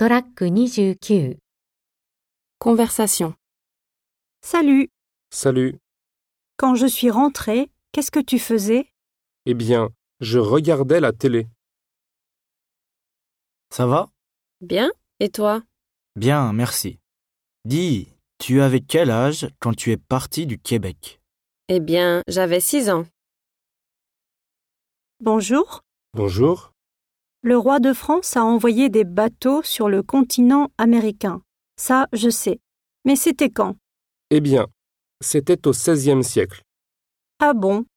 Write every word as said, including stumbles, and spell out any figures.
トラックにじゅうきゅう Conversation. Salut. Salut. Quand je suis rentrée, qu'est-ce que tu faisais? Eh bien, je regardais la télé. Ça va? Bien, et toi? Bien, merci. Dis, tu avais quel âge quand tu es parti du Québec? Eh bien, j'avais six ans. Bonjour. Bonjour. Le roi de France a envoyé des bateaux sur le continent américain. Ça, je sais. Mais c'était quand? Eh bien, c'était au seizième siècle. Ah bon?